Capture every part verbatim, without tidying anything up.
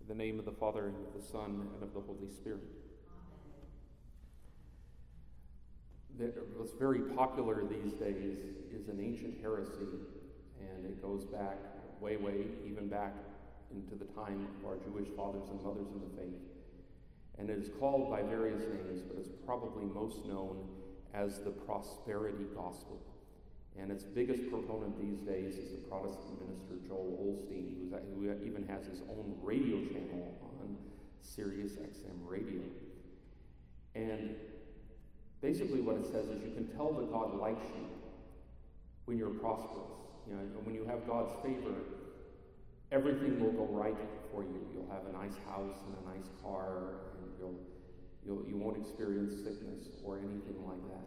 In the name of the Father, and of the Son, and of the Holy Spirit. Amen. What's very popular these days is an ancient heresy, and it goes back way, way, even back into the time of our Jewish fathers and mothers in the faith. And it is called by various names, but it's probably most known as the prosperity gospel. And its biggest proponent these days is the Protestant minister Joel Osteen, who's, who even has his own radio channel on Sirius X M radio. And basically what it says is you can tell that God likes you when you're prosperous. You know, when you have God's favor, everything will go right for you. You'll have a nice house and a nice car, and you'll, you'll, you won't experience sickness or anything like that.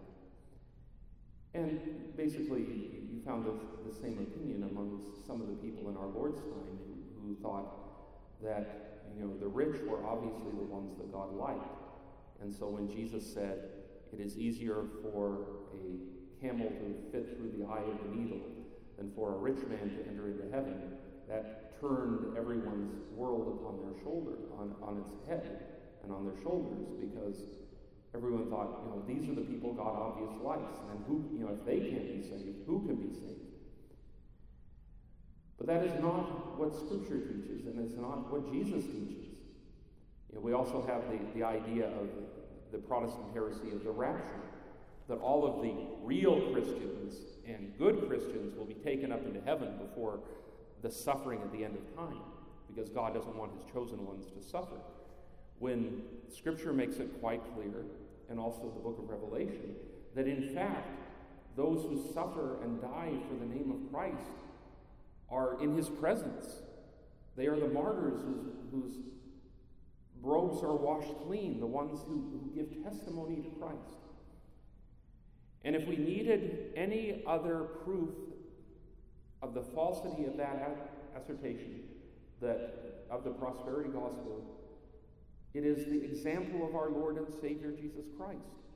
And basically, you found the, the same opinion amongst some of the people in our Lord's time who, who thought that, you know, the rich were obviously the ones that God liked. And so when Jesus said, it is easier for a camel to fit through the eye of the needle than for a rich man to enter into heaven, that turned everyone's world upon their shoulder, on, on its head and on their shoulders, because everyone thought, you know, these are the people God obviously likes, and who, you know, if they can't be saved, who can be saved? But that is not what Scripture teaches, and it's not what Jesus teaches. You know, we also have the, the idea of the Protestant heresy of the rapture, that all of the real Christians and good Christians will be taken up into heaven before the suffering at the end of time, because God doesn't want his chosen ones to suffer. When Scripture makes it quite clear, and also the book of Revelation, that in fact, those who suffer and die for the name of Christ are in his presence. They are the martyrs whose, whose robes are washed clean, the ones who, who give testimony to Christ. And if we needed any other proof of the falsity of that assertion, that of the prosperity gospel, it is the example of our Lord and Savior Jesus Christ.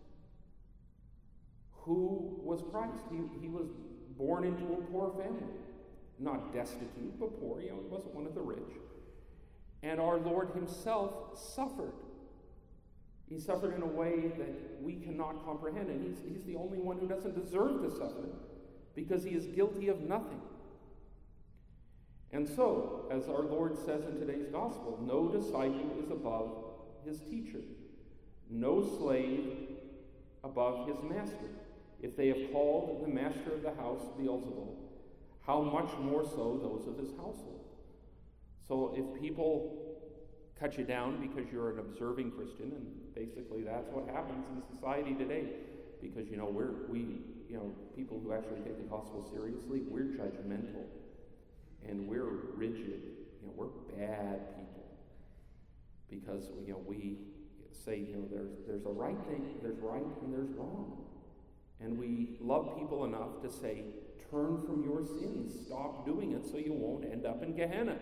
Who was Christ? He, he was born into a poor family. Not destitute, but poor. You know, he wasn't one of the rich. And our Lord himself suffered. He suffered in a way that we cannot comprehend. And he's, he's the only one who doesn't deserve to suffer, because he is guilty of nothing. And so, as our Lord says in today's gospel, no disciple is above his teacher, no slave above his master. If they have called the master of the house Beelzebul, how much more so those of his household? So if people cut you down because you're an observing Christian, and basically that's what happens in society today, because, you know, we're, we, you know, people who actually take the gospel seriously, we're judgmental. And we're rigid, you know, we're bad people, because, you know, we say, you know, there's there's a right thing, there's right and there's wrong. And we love people enough to say, turn from your sins, stop doing it so you won't end up in Gehenna.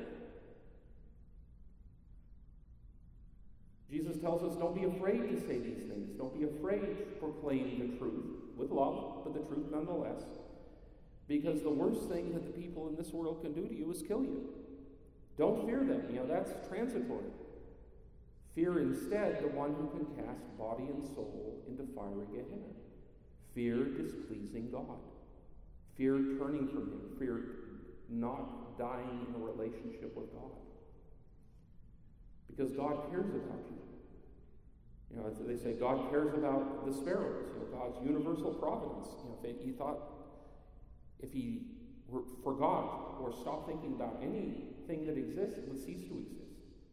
Jesus tells us, don't be afraid to say these things. Don't be afraid to proclaim the truth with love, but the truth nonetheless. Because the worst thing that the people in this world can do to you is kill you. Don't fear them. You know, that's transitory. Fear instead the one who can cast body and soul into fiery Gehenna. Fear displeasing God. Fear turning from him. Fear not dying in a relationship with God. Because God cares about you. You know, they say God cares about the sparrows. You know, God's universal providence. You know, if he thought If he were, forgot or stopped thinking about anything that exists, it would cease to exist.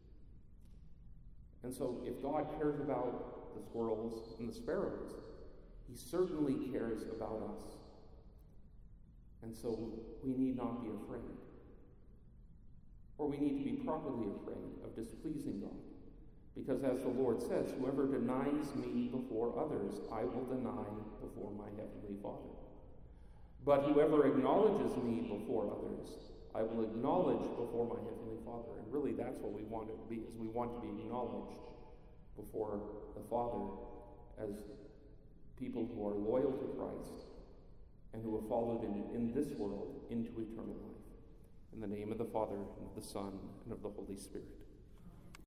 And so if God cares about the squirrels and the sparrows, he certainly cares about us. And so we need not be afraid. Or we need to be properly afraid of displeasing God. Because as the Lord says, whoever denies me before others, I will deny before my heavenly Father. But whoever acknowledges me before others, I will acknowledge before my heavenly Father. And really that's what we want to be, is we want to be acknowledged before the Father as people who are loyal to Christ and who have followed him in this world into eternal life. In the name of the Father, and of the Son, and of the Holy Spirit.